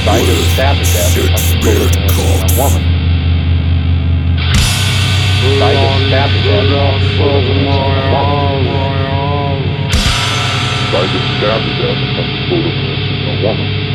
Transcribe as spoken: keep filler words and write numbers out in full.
Guy gets stabbed to death after pulling a woman. Guy gets stabbed to death after pulling a woman. Guy gets stabbed to death after pulling a woman.